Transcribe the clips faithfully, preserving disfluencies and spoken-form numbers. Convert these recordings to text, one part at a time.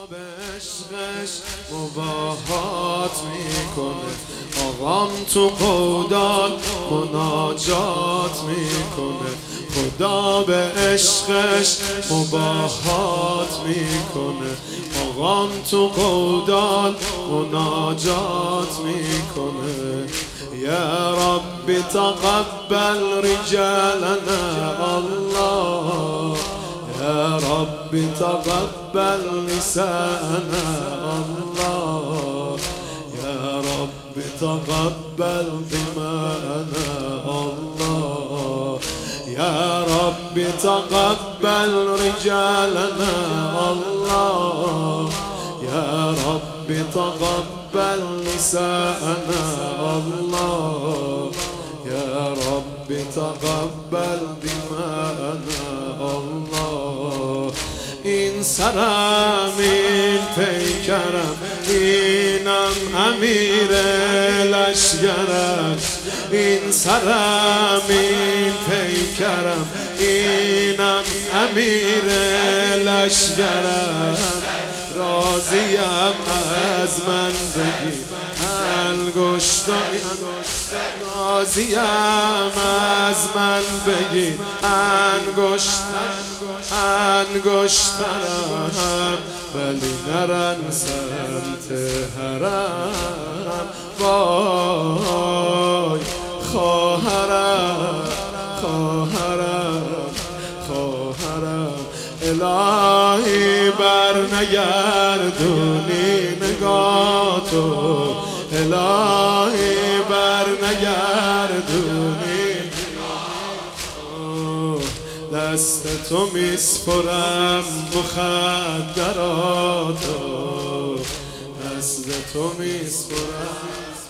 به عشقش مباهات میکنه، آقام تو قودال مناجات میکنه. خدا به عشقش مباهات میکنه، آقام تو قودال مناجات میکنه. یا رب تقبل رجالنا الله، يا رب تقبل نساءنا الله، يا رب تقبل دماءنا الله، يا رب تقبل رجالنا الله، يا رب تقبل نساءنا الله، يا رب تقبل دماءنا الله. این سرم این پیکرم اینم امیر لشگرم، این سرم این پیکرم اینم امیر لشگرم. راضیم از من بگی انگشتای، راضیم از من بگی انگشتر انگشترم، ولی نرن سمت حرم. وای خواهرم خواهرم خواهرم، الهی بر نگردونی نگاه تو، الهی بر نگردونی دست تو میسپرم مخدراتو، دست تو میسپرم.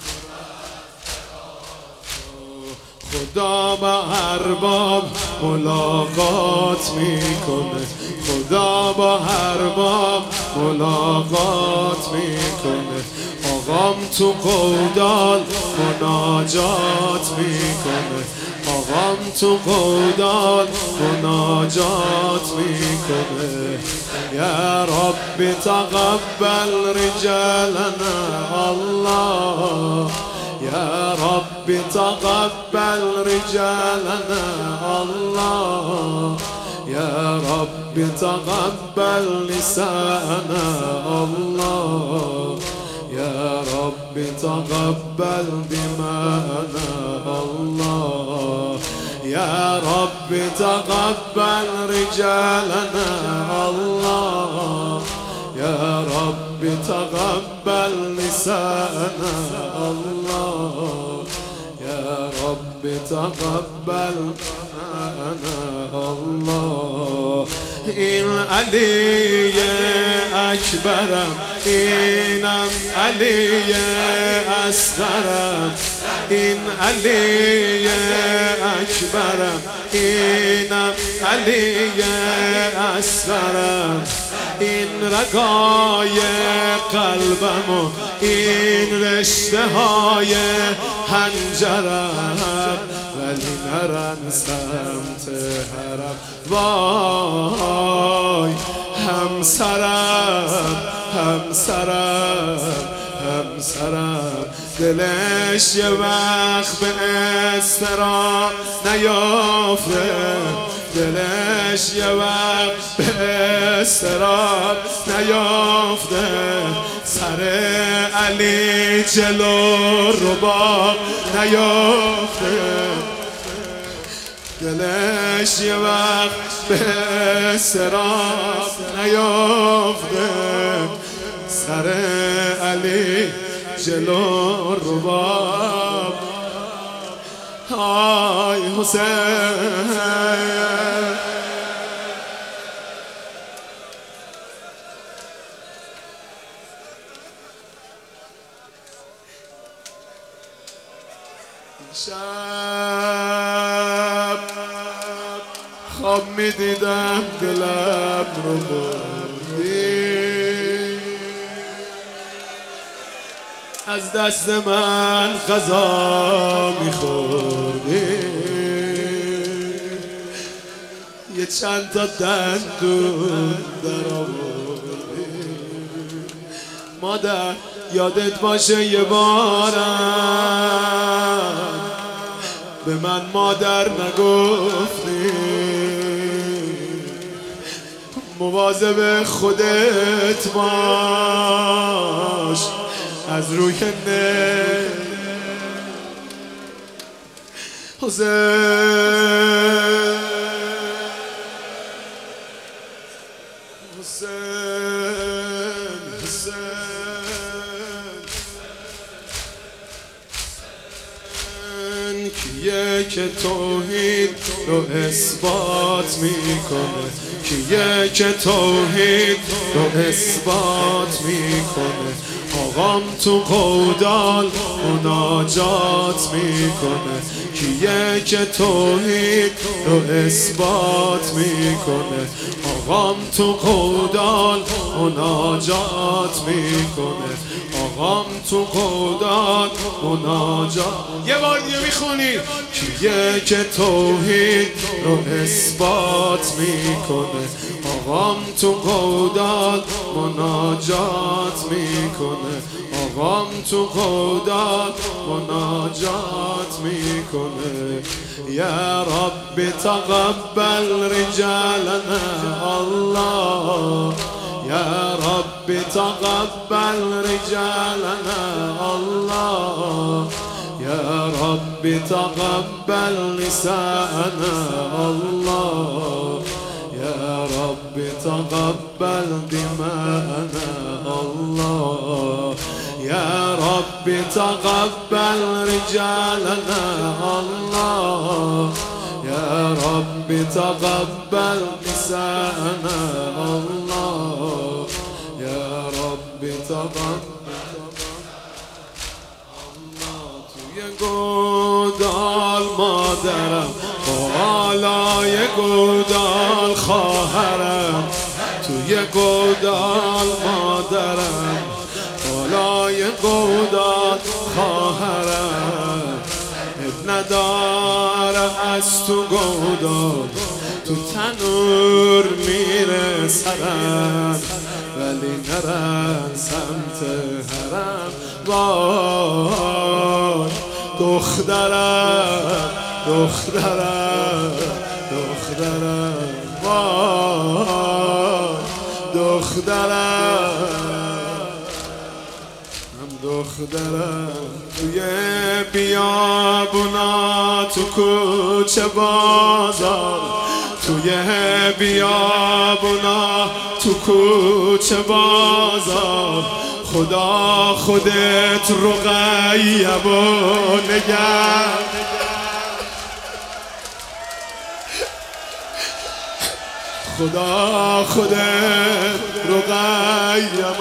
خدا با ارباب ملاقات میکنه، خدا با ارباب ملاقات میکنه. آقام تو قودال مناجات میکنه، آقام تو قودال مناجات میکنه. یا رب تقبل رجالنا الله، يا رب تقبل رجالنا الله، يا رب تقبل نساءنا الله، يا رب تقبل دماءنا الله، يا رب تقبل رجالنا الله، يا رب تقبل نساءنا الله، يا رب تقبل نساءنا الله. این علی اکبرم اینم علی اصغرم، این علی اکبرم اینم علی اصغرم. این رگای قلبم و این رشته های حنجرم، ولی نرن سمت حرم. وای همسرم همسرم همسرم، دلش یه وقت به اضطراب نیافته، دلش یه وقت به اضطراب نیافته. سر علی جلو رباب نیافته، دلش یه وقت به اضطراب نیافته. سر علی جلو رباب. آی حسین شب خواب می دیدم دلم رو بردی، از دست من غذا می خوردی، یه چند تا دندون در آوردی. مادر یادت باشه یه بارم به من مادر نگفتی، مواظب خودت باش از روی نه حسین حسین حسین کیه که توحید رو اثبات میکنه، کیه که توحید رو اثبات میکنه، آقام تو قودال مناجات میکنه، کیه که توحید رو اثبات میکنه، آقام تو قودال مناجات میکنه، آقام تو قودال مناجات. یه بار دیگه میخونی کیه که توحید رو اثبات میکنه، آقام تو قودال مناجات میکنه، آقام تو قودال مناجات میکنه. یا رب تقبل رجالنا الله، یا رب تقبل رجالنا الله، یا رب تقبل نساءنا الله، یا رب تقبل دماءنا الله، یا رب تقبل رجالنا الله، یا رب تقبل نساءنا الله، یا رب تقبل. توی گودال مادرم، بالای گودال خواهرم، توی گودال مادرم، بالای گودال خواهرم، اب نداره از تو گودال، تو تنور میره سرم، ولی نرم سمت حرم. وای دخترم دخترم دخترم، وای دخترم هم دخترم. توی بیابونا تو کوچه بازار، توی بیابونا تو کوچه بازار، خدا خودت رقیب و نگر، خدا خودت رقیب و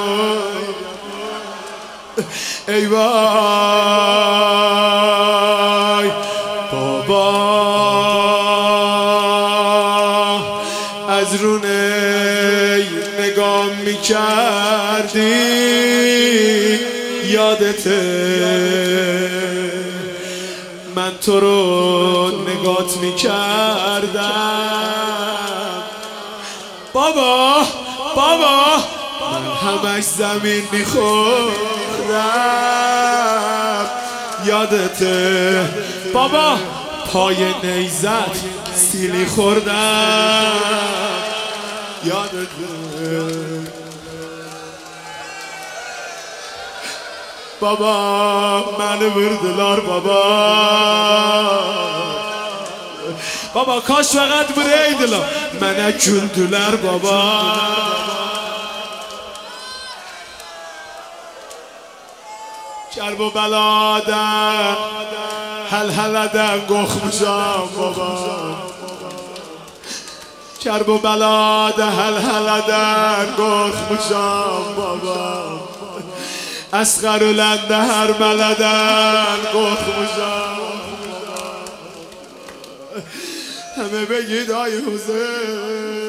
ای وای بابا از رونه نگاه میکردی یادته، من تو رو نگات میکردم بابا بابا، من همش زمین میخوردم یادته بابا، پای نیزت سیلی خوردم یادته بابا، من بردلار بابا بابا، کاش فقط بریدلم من اکل دلار بابا. کرب و بلادن هل هلدن گخمشم بابا، کرب و بلادن هل هلدن گخمشم بابا، اسقر و لنده هر بلدن گخمشم. همه بگید آی حسین